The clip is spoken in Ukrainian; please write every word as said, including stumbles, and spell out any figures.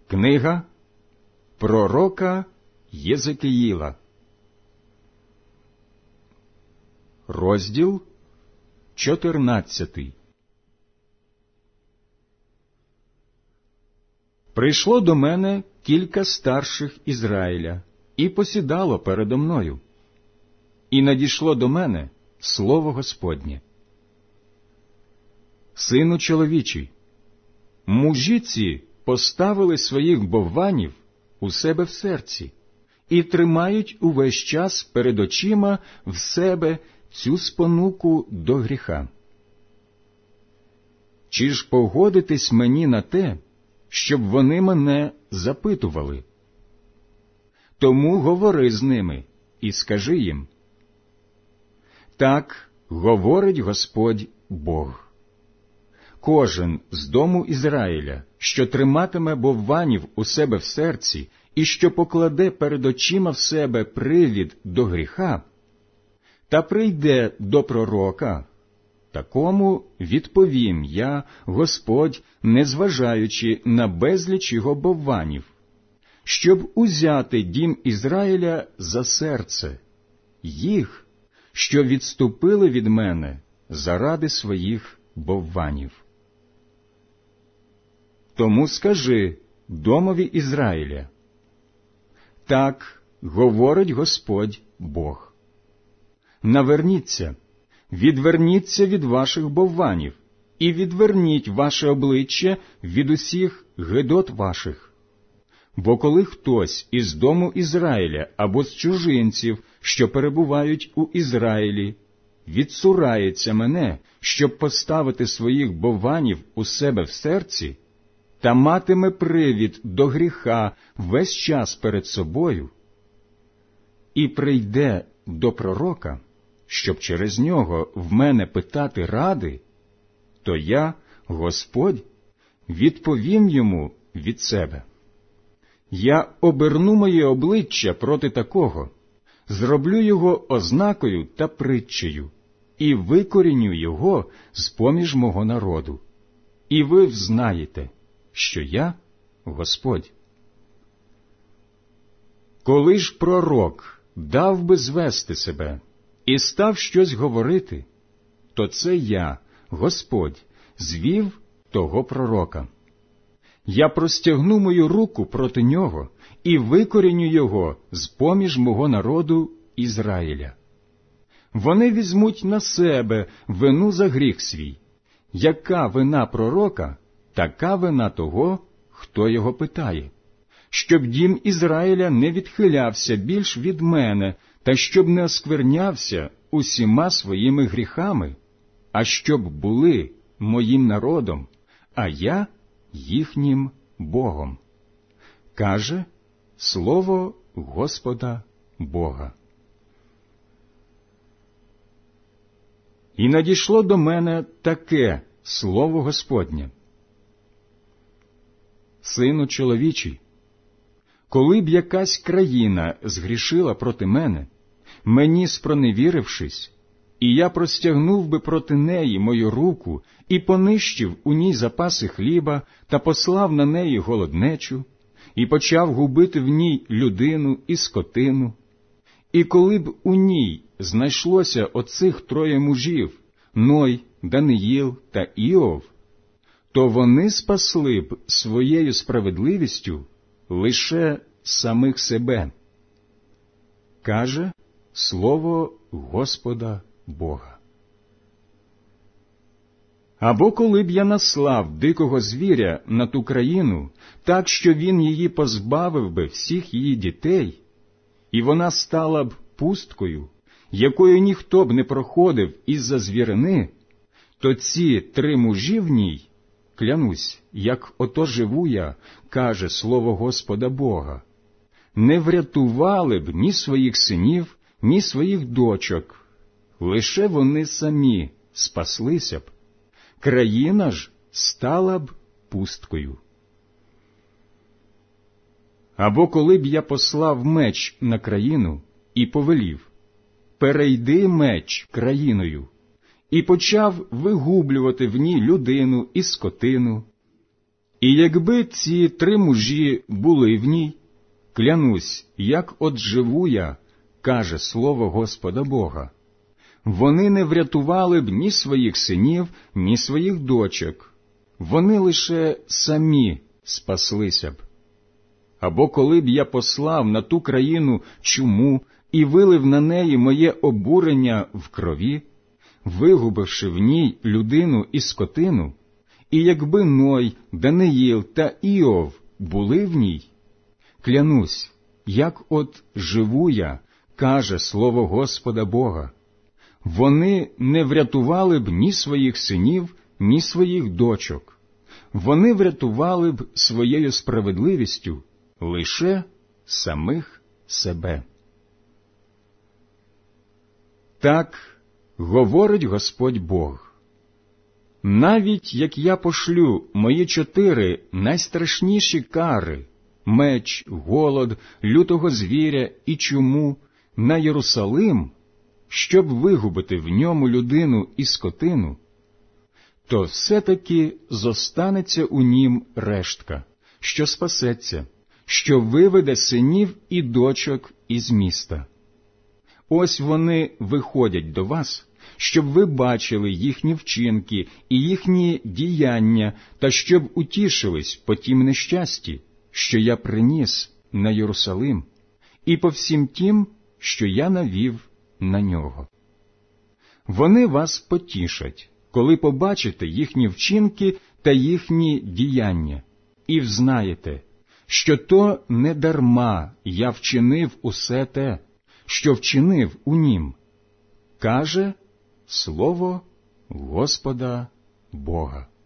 Книга пророка Єзекіїла, розділ чотирнадцятий. Прийшло до мене кілька старших Ізраїля і посідало передо мною. І надійшло до мене слово Господнє. Сину чоловічий, мужі ці поставили своїх бовванів у себе в серці і тримають увесь час перед очима в себе цю спонуку до гріха. Чи ж погодитесь мені на те, щоб вони мене запитували? Тому говори з ними і скажи їм: так говорить Господь Бог. Кожен з дому Ізраїля, що триматиме бовванів у себе в серці і що покладе перед очима в себе привід до гріха, та прийде до пророка, такому відповім я, Господь, незважаючи на безліч його бовванів, щоб узяти дім Ізраїля за серце, їх, що відступили від мене заради своїх бовванів. Тому скажи домові Ізраїля: так говорить Господь Бог. Наверніться, відверніться від ваших бовванів і відверніть ваше обличчя від усіх гидот ваших. Бо коли хтось із дому Ізраїля або з чужинців, що перебувають у Ізраїлі, відсурається мене, щоб поставити своїх бовванів у себе в серці, та матиме привід до гріха весь час перед собою, і прийде до пророка, щоб через нього в мене питати ради, то я, Господь, відповім йому від себе. Я оберну моє обличчя проти такого, зроблю його ознакою та притчею, і викоріню його з-поміж мого народу. І ви взнаєте, що я Господь. Коли ж пророк дав би звести себе і став щось говорити, то це я, Господь, звів того пророка. Я простягну мою руку проти нього і викоріню його з-поміж мого народу Ізраїля. Вони візьмуть на себе вину за гріх свій. Яка вина пророка, така вина того, хто його питає, щоб дім Ізраїля не відхилявся більш від мене, та щоб не осквернявся усіма своїми гріхами, а щоб були моїм народом, а я їхнім Богом. Каже слово Господа Бога. І надійшло до мене таке слово Господнє: Сину чоловічий, коли б якась країна згрішила проти мене, мені спроневірившись, і я простягнув би проти неї мою руку і понищив у ній запаси хліба та послав на неї голоднечу, і почав губити в ній людину і скотину, і коли б у ній знайшлося оцих троє мужів, Ной, Даниїл та Іов, то вони спасли б своєю справедливістю лише самих себе. Каже слово Господа Бога. Або коли б я наслав дикого звіря на ту країну, так, що він її позбавив би всіх її дітей, і вона стала б пусткою, якою ніхто б не проходив із-за звірини, то ці три мужі в ній, клянусь, як ото живу я, каже слово Господа Бога, не врятували б ні своїх синів, ні своїх дочок, лише вони самі спаслися б, країна ж стала б пусткою. Або коли б я послав меч на країну і повелів: перейди меч країною, і почав вигублювати в ній людину і скотину, І якби ці три мужі були в ній, клянусь, як от живу я, каже слово Господа Бога, вони не врятували б ні своїх синів, ні своїх дочок, вони лише самі спаслися б. Або коли б я послав на ту країну чуму і вилив на неї моє обурення в крові, вигубивши в ній людину і скотину, і якби Ной, Даниїл та Іов були в ній, клянусь, як от живу я, каже слово Господа Бога, вони не врятували б ні своїх синів, ні своїх дочок, вони врятували б своєю справедливістю лише самих себе. Так говорить Господь Бог. Навіть як я пошлю мої чотири найстрашніші кари – меч, голод, лютого звіря і чуму – на Єрусалим, щоб вигубити в ньому людину і скотину, то все-таки зостанеться у нім рештка, що спасеться, що виведе синів і дочок із міста. Ось вони виходять до вас, щоб ви бачили їхні вчинки і їхні діяння, та щоб утішились по тім нещасті, що я приніс на Єрусалим, і по всім тім, що я навів на нього. Вони вас потішать, коли побачите їхні вчинки та їхні діяння, і взнаєте, що то не дарма я вчинив усе те, що вчинив у нім, каже слово Господа Бога.